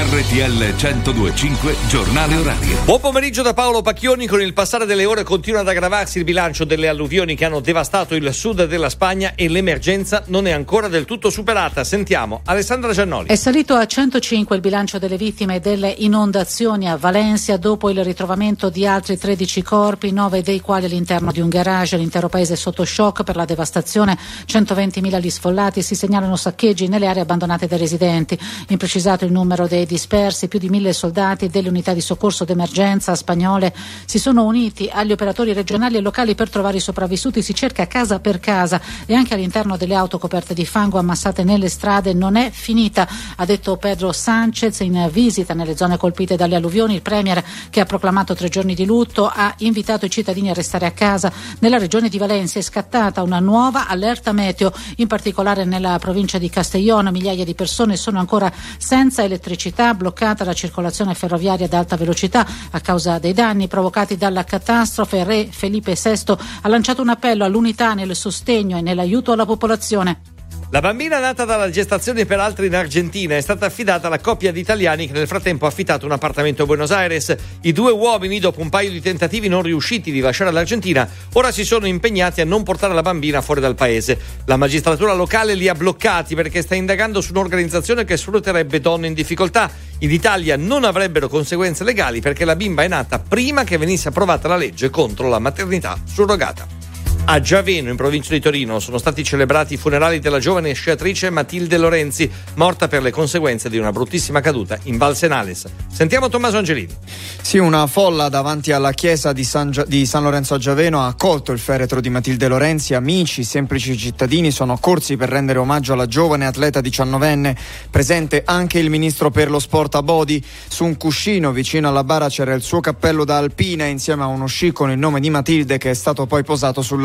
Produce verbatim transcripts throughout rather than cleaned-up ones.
R T L centodue e cinque Giornale Orario. Buon pomeriggio da Paolo Pacchioni. Con il passare delle ore continua ad aggravarsi il bilancio delle alluvioni che hanno devastato il sud della Spagna e l'emergenza non è ancora del tutto superata. Sentiamo Alessandra Giannoli. È salito a centocinque il bilancio delle vittime delle inondazioni a Valencia dopo il ritrovamento di altri tredici corpi, nove dei quali all'interno di un garage. L'intero paese è sotto shock per la devastazione, centoventimila gli sfollati, si segnalano saccheggi nelle aree abbandonate dai residenti. Imprecisato il numero dei dispersi, più di mille soldati delle unità di soccorso d'emergenza spagnole si sono uniti agli operatori regionali e locali per trovare i sopravvissuti. Si cerca casa per casa e anche all'interno delle auto coperte di fango ammassate nelle strade. Non è finita, ha detto Pedro Sánchez in visita nelle zone colpite dalle alluvioni. Il premier, che ha proclamato tre giorni di lutto, ha invitato i cittadini a restare a casa. Nella regione di Valencia è scattata una nuova allerta meteo, in particolare nella provincia di Castellón. Migliaia di persone sono ancora senza elettricità, bloccata la circolazione ferroviaria ad alta velocità a causa dei danni provocati dalla catastrofe. Re Felipe sesto ha lanciato un appello all'unità nel sostegno e nell'aiuto alla popolazione. La bambina nata dalla gestazione per altri in Argentina è stata affidata alla coppia di italiani che nel frattempo ha affittato un appartamento a Buenos Aires. I due uomini, dopo un paio di tentativi non riusciti di lasciare l'Argentina, ora si sono impegnati a non portare la bambina fuori dal paese. La magistratura locale li ha bloccati perché sta indagando su un'organizzazione che sfrutterebbe donne in difficoltà. In Italia non avrebbero conseguenze legali perché la bimba è nata prima che venisse approvata la legge contro la maternità surrogata. A Giaveno, in provincia di Torino, sono stati celebrati i funerali della giovane sciatrice Matilde Lorenzi, morta per le conseguenze di una bruttissima caduta in Val Senales. Sentiamo Tommaso Angelini. Sì, una folla davanti alla chiesa di San, Gia- di San Lorenzo a Giaveno ha accolto il feretro di Matilde Lorenzi. Amici, semplici cittadini sono accorsi per rendere omaggio alla giovane atleta diciannovenne. Presente anche il ministro per lo sport Abodi. Su un cuscino vicino alla bara c'era il suo cappello da alpina insieme a uno sci con il nome di Matilde, che è stato poi posato sull'altare.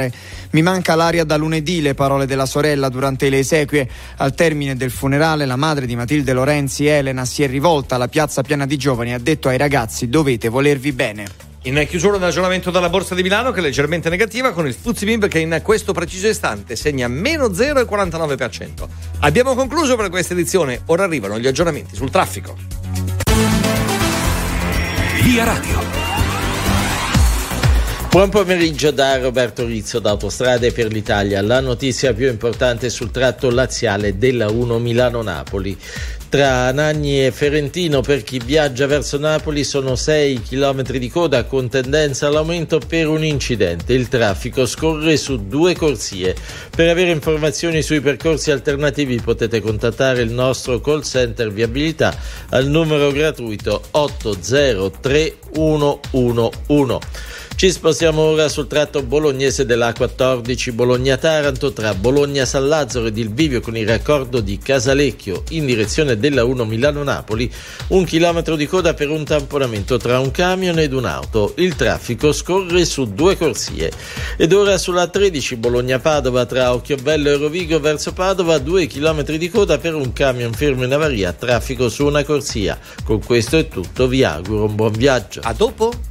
Mi manca l'aria da lunedì, le parole della sorella durante le esequie. Al termine del funerale la madre di Matilde Lorenzi, Elena, si è rivolta alla piazza piena di giovani e ha detto ai ragazzi: dovete volervi bene. In chiusura un aggiornamento dalla Borsa di Milano, che è leggermente negativa, con il F T S E M I B che in questo preciso istante segna meno zero virgola quarantanove per cento. Abbiamo concluso per questa edizione, ora arrivano gli aggiornamenti sul traffico. Via Radio. Buon pomeriggio da Roberto Rizzo da Autostrade per l'Italia. La notizia più importante sul tratto laziale della uno Milano-Napoli. Tra Anagni e Ferentino, per chi viaggia verso Napoli, sono sei chilometri di coda con tendenza all'aumento per un incidente. Il traffico scorre su due corsie. Per avere informazioni sui percorsi alternativi potete contattare il nostro call center viabilità al numero gratuito otto zero tre uno uno uno. Ci spostiamo ora sul tratto bolognese della A quattordici Bologna-Taranto, tra Bologna-San Lazzaro ed il bivio con il raccordo di Casalecchio in direzione della uno Milano-Napoli. Un chilometro di coda per un tamponamento tra un camion ed un'auto. Il traffico scorre su due corsie. Ed ora sulla tredici Bologna-Padova, tra Occhiobello e Rovigo verso Padova, due chilometri di coda per un camion fermo in avaria, traffico su una corsia. Con questo è tutto, vi auguro un buon viaggio. A dopo.